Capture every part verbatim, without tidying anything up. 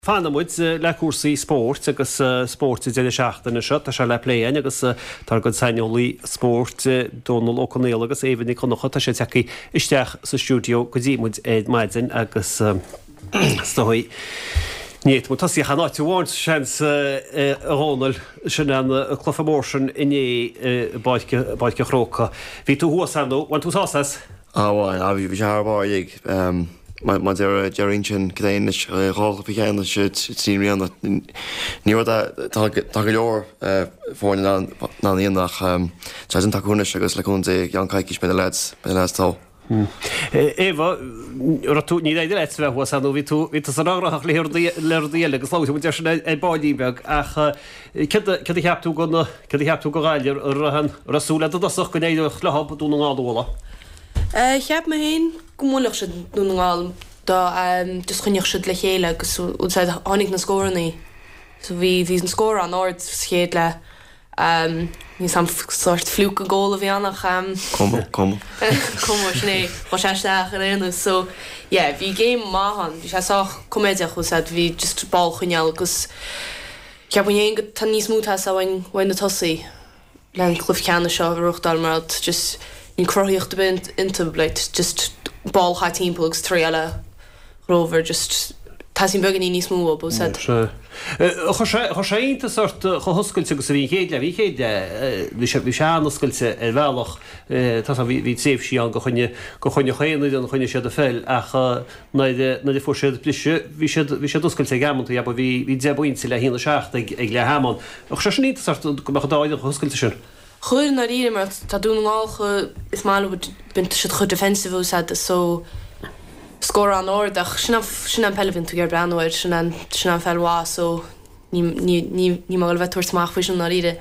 Fanamid le cuasaí sport agus sport de seachtainna seo tá se le léin agus tar go seinolaí sport Donal O'Connell agus éhannig chunacha tá sé teí isteach sa stúdio go dtímuid éid maidin agus stoí. Níiad mu tasí chanáte bháin sean arónal sin an chlofamórsin iné baidce chróca. Bhí tú huasanú, bhain tú sásas? Áháin, a bhí bhí sé arbáig. Ma der Jarinchen Gdainish Roll Piano should seem real that near that Tagayor for na nach Jason Takunish agus le kunze young Kaikish by the lads by the last tall. Eva ratú ní idir éit bheith was anú ví tú ví san áraach le leir agus láú mu sin é báidíbeag ach ce cheapú gona ce cheapú go gáilir rahan rasúla a dasach go éidir le hab dún gáúla. Cheap me hén gomúlach se dúnáil da dus chuneoch se le chéile agus hánig na scóraní. So bhí hí an scór an áir scéad le ní sam sort flúca ggóla bhí annach Com com Com sné má seisteach ar réanú. So yeah, bhí géim máhan, bhí sé sách coméideach chus bhí just ball chuneal agus ceap hé go tan níos múthe a bhain bhain na tosaí le cluh ceanna seo ruchtdal mar just in croíocht bint into bleit just ball high team plugs three eile rover just tasín began níos mú ob said. Cho sé inta sort cho hoscailte agus bhí chéad le bhí chéad bhí sé bhí sé anascailte ar bhealach tá bhí séh síán go chuine go chuine chéanaid an chuine siad a féil ach na de fu séad plise bhí bhí sé doscailte gamananta ab bhí bhí debuinte le hína seach ag ag le haman. Och sé sin inta sort go mechadáid go hoscailte sin. Chuir na ríre mar tá dúnáilcha is mála bint si chu defensive sa so scór an áirdach sin sin an pelvin tú gur breanúir sin an sin an fellhá so ní má bheitúir smach fao sin na ríre.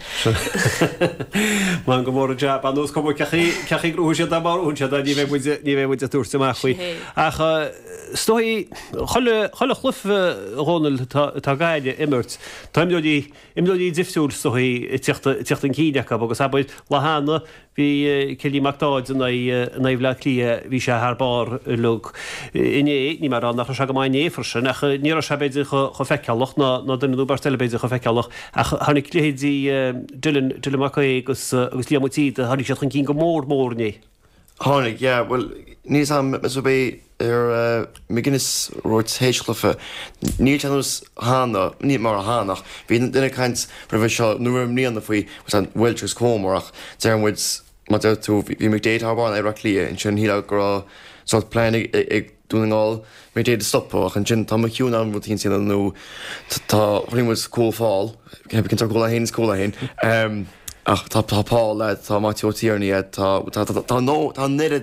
Man go mór jab an nús comú ceí grú sé marún se ní bheith muid a túrsamach chuí. Ach stoi cholle chluh rónal tá gaide immert. Táimdí imdí difsúil stoí tiocht an cíideach agus abaid lehanana hí cilí mactáid na bhile lia bhí sé thbar lug. Iné ní mar an nach se go mai éfarsin ach ní se beidir chu feicealach ná duú bar telebeidir chu feicealach ach tháinig léhédí duach agus agus líamtíí a tháinig sé chun cín go mór mórné. Tháinig, yeah, well níos am so bé ar McGuinness roiit héisclufa ní teanús hána ní mar a hánach bhí duine caint breh seo nuair mníanana faoi was an bhfuiltegus cómach dearmid má tú bhí McDade thbáin éireach lia in sin híle go sort plein ag dúnaáil McDade stopach an sin tá ciún an bhtín sin nó tá rimmuid cóáil heb cinn go héin scóla héin. Ach tá tápá le tá mátíotíarní tá nó tá nirid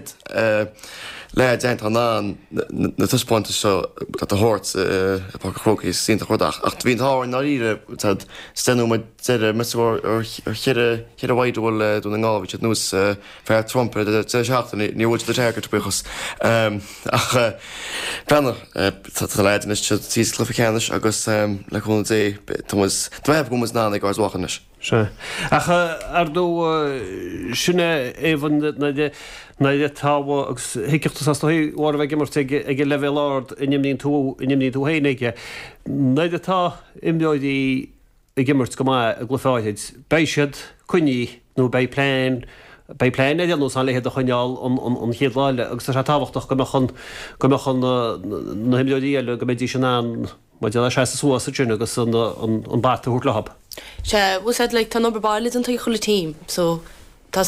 le déint an ná na tuspóinte seo a hát apá chrócaí sínta chodach. Ach bhíon táhair na ríre stenú deire meúir ar chiad bhaid bhfuil dúna ngábhí nús fear Trump seachtain níhúid de teir buchas. Ach brena tá leid is tí clufichéanis agus le chuna dé bheith gomas ná ag gáis wachanis. Se. Ach ar dó sinna éhan na de táha agus hiiciachtas as hí bhhar bheith gimmart ag level ard inimníon tú inimníon tú héanaige. Na de tá imbeoidí i gimmart go mai a gluáid. Béisiad chuní nó bé pléin Bei plein é nó san lehéad a chuineáil an chéadláile agus tá táhachtach go mechan go mechan na himbeoidíile go méidí sin an má de le se suasa sin agus an bata thuút lehab. Se bhs le tá oberbailid an tu chola tím, so tá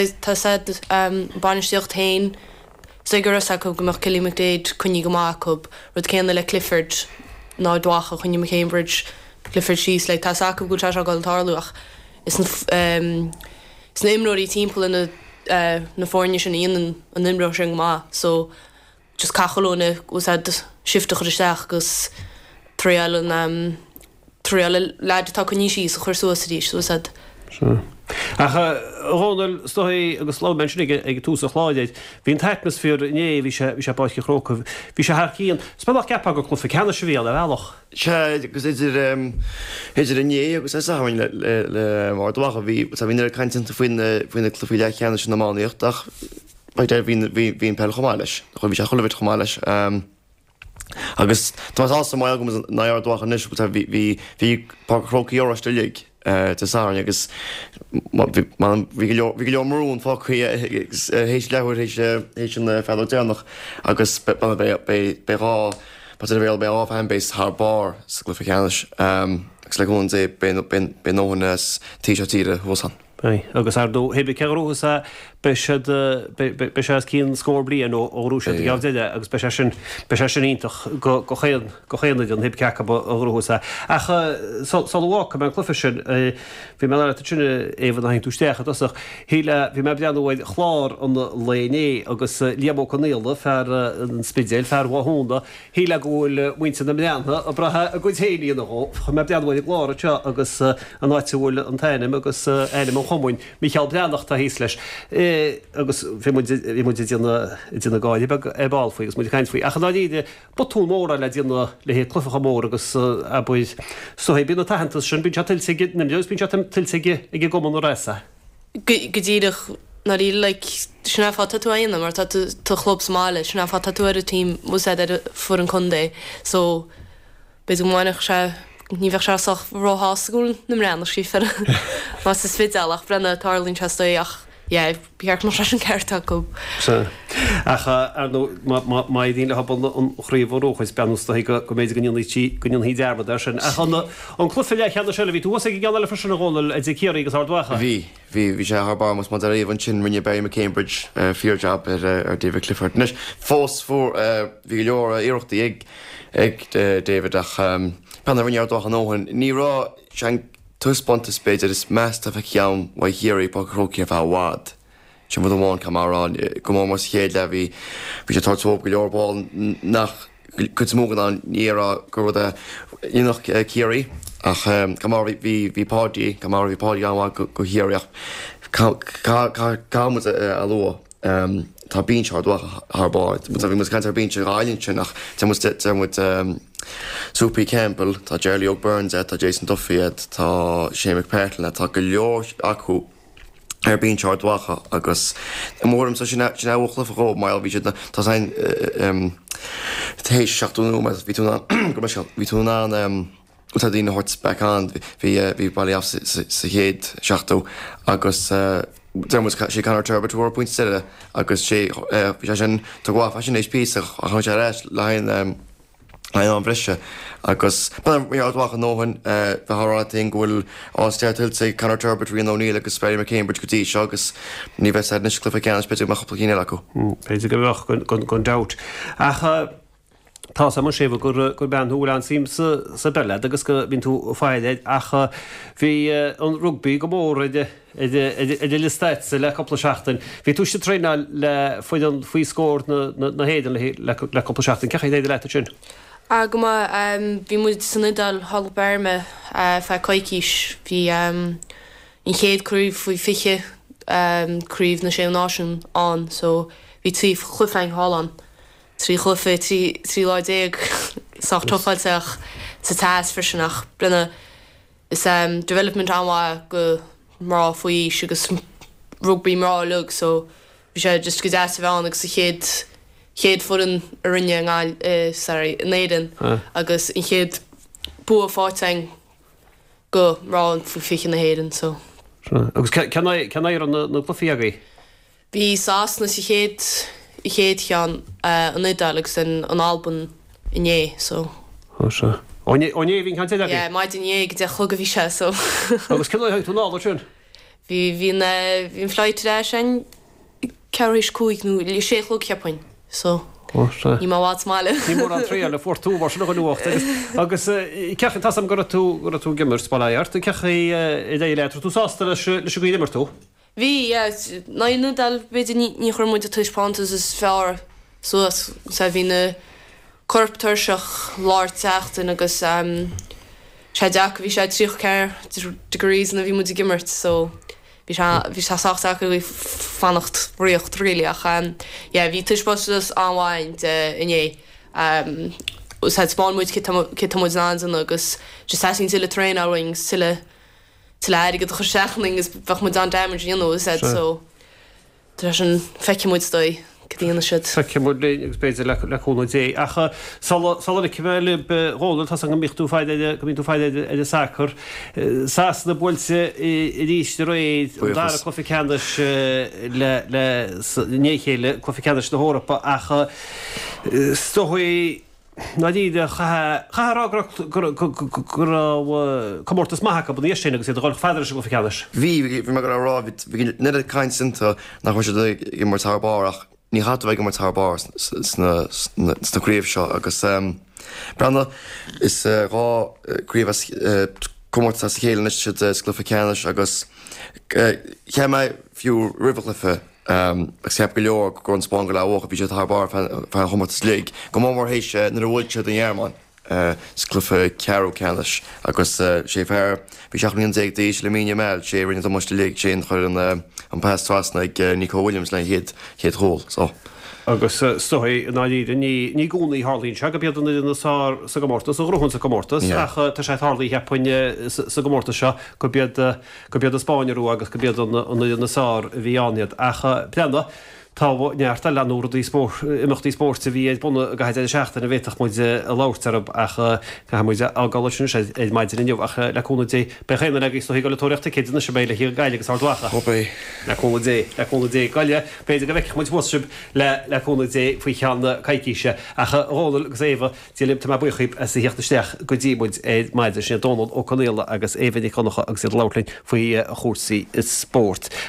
banisteocht tain gur a go goach Killie McDade chuní go mácub rud céanna le Clifford ná dwacha chuine me Cambridge Clifford síos le tá acu go te go tarluach is an Is na imróí timppla na na fórne sin íon an imró sin má, so just cachalóna gus sifta chu isteach gus tríal an tríal leidtá chuní sí a chuir suasí so sad. Ach Ronald stoí agus lá men ag túsa chláideid, hín atmosfér né bhí sé báice chróca, bhí sé thcííon spach cepa go chlufa ceanna se bhéal le bhealach. Se agus idir idir a né agus hain le mar dwacha bhí a bhíar caiint faoine faoine clufií le cheanna sin namáíocht ach bhín hín pe chomáiles, chu bhí se cholah chomáiles. agus tá as mai go naar docha nes hí hí parróí orstilig te sa agus vi go marún fá hééis lehur hééis an fellnach agus berá be áfheimbéis haar bar sa glyficanis gus le hún é ben nóhannas tí tíre hosan. agus ar dó hebbe ceúgus a be cín scór blian órúse gaide agus be sin ítach go chéanna an heb cecha órúsa. Acha salhá me clufa sin bhí me le sinna éhan hain tústeach asach híle bhí me beanhid chlár an léné agus liabó connéalda fear an spidéil fear bhúnda híle ghúil muinte na meanna a brathe a go héíon chu me beanhid gláirte agus an áitihúil an tainim agus éile chomuin Michael Breannach a hís leis agus mu dina gáide báilfaí agus mu caiinfuí. A chanáide botún móra le dina le hé clufacha mór agus a buid so hé bína tahananta sin bín tilsigh na leos bín tilsigh ige goman résa. Godíireach na í le sinna fá tatuaína mar tá chlób máile sinna fá tatuair a tím mu fu an chundé so be máineach se ní bheith seach ráthásagúil na réannach sí fer má sa svideach brenne tarlín testoach beart mar an ceirta go. Acha mai dtíine habal an chríomhróchas benústa go méid gon hí dearba sin. An clufiile cheanna sele ví tú ag gan le frisna gáil a d céirí agus ardhacha. Bhí hí hí sé thbar mas mar réomh an sin rinne bé a Cambridge fearjob ar David Clifford. Nes fós fór bhí leor éireachtaí ag ag David ach penna rinnear docha nóhan ní rá sean tuspónta spéidir is meas a bheith ceann wa hiirí pa chróci a bheith bhád. Sin bud amháin camarán go má mas chéad le bhí bhí sé tartóp go leorbáil nach chu mógan an níra go rud a inach céirí ach camar bhí pádí camar bhí pádí anhá go hiireach cámu a lua tá bín se thbáid, mu bhí mu caiint ar bín se ráilinn sin ach te mu Soapy Campbell, tá Jerry O'Burns tá Jason Duffy tá Shane McPartlin tá go leor acu ar bín seardhacha agus mórm sa sin bhchla aró mail bhí tá sein hééis seachú ví ví tú ná Uta dtína hort beán hí bailíh sa héad seachtó agus dermus sé canar turbaúir point siide agus sé sin tuá sin éis pí a chu sé réis lein an bhrise agus áhacha nóhan bheithrá ghfuil ásteirtil sé canar turbaí óníile agus spéir a Cambridge gotí se agus ní bheith nes clufa cean spe me chopla acu. Péidir go bheh gon dat. Acha tá sam séh gur gur ben thuúán sim sa belle agus go bín tú fáideid acha bhí an rugbí go mór idir listéit le coppla seachtain. Bhí tú sé tréna le foiid an faoi scór na héan le coppla seachtain cecha éidir leit sin. A go bhí mu sanidal hall berme fe caiiciis hí in chéad cruúh faoi fiche cruúh na sé náisiún an so hí tíh chlufain hálan. Trí chlufa trí láid éag sách toáilteach sa táas frisinach brenne is um, development anhá go mrá faoí agus rugbí mrá lug so bhí sé just go dá bheán agus sa chéad chéad fudan a rinne ngáil uh, sorry néan uh. agus in chéad bu fátein go mrá an fu fichin na héan so. Agus can I ar an na clufií agaí? Bhí sás na sa chéad I chéad chean an idálagus an Albban inné so. Oné hín can agaí? Yeah, maid inné go de chug a bhí se so. Agus cin le tú nála sin? Bhí hín fleid ré sin ceéis cuaig nó le sé chlog cepain so. Ní má bhá máile. Ní mór an trí le fortú war sin go nuachta agus cechan tasam go tú go tú gimmar spáart cecha i d leitr tú sásta le go gimmar tú. Bhí na dal beidir ní chuir muid a tuispátas is fear so sa bhí na corptarseach láirteachtain agus sé deach bhí sé tríoch ceir degrees na bhí mu gimmart so bhí se saach go bhí fannacht riocht réliach bhí tuispátas anhhaint inné ús spáin muid kit an agus just sile train áing sile til aige go seachning is bach moet aan damage you know said so er is een fetje moet stoi cdíana siid. Tá cemú agus beidir leúna dé. Acha sal cimile beróla tá an michtú fáide go tú fáide a sacr. Sás na bolse i ríiste roiid dar coficanas le néchéile coficanas na hórappa acha stohui Nadíide chará commórtas maithacha bud éistéine agus gáil feidir go ficeannis. Bhí bhí me go rá net a caiin sinta nach chu sé i mar tarbách, ní hat bheith go mar tarbá naríomh seo agus brena is ráríomh commórta chéile si scluficeannis agus che mé fiú ribhlifa agus heb go leor go an spáin go leha bhí sé thbar fan chomat slé. Go mór hééis na bhilse den dhearmán sclufa ceú ceannis agus sé fearr bhí seachníon ag dééis le míine meil sé rinne muiste lé sé chuir an pestrána ag Nico Williams le héad héad hól. Agus stoí náíide ní ní gúnaí Harlín se go bead na sa gomórtas a rohann sa gomórtas acha tá sé Harlaí hepaine sa gomórta seo go bead go bead a Spáineú agus go bead na sár bhíáiad acha plena tá neartta leúí imachtaí spórt a bhí buna gaid seachtain na bhéach muid a láirtarb acha muide agáisiú sé é maididir inniuh acha leúna dé bechéanana agus hí go letóireachta céidirna se béile hí gaiile agus áhacha. leúna dé leúna dé gaiile beidir go bheith muid wasib le leúna dé faoi cheanna caiiciise acha róla agus éh tí limta me buchaib a sa heachtasteach go ddímuid é maididir sé Donald ó Canéla agus éhannig chunacha agus láirlainn faoi chósaí is spórt.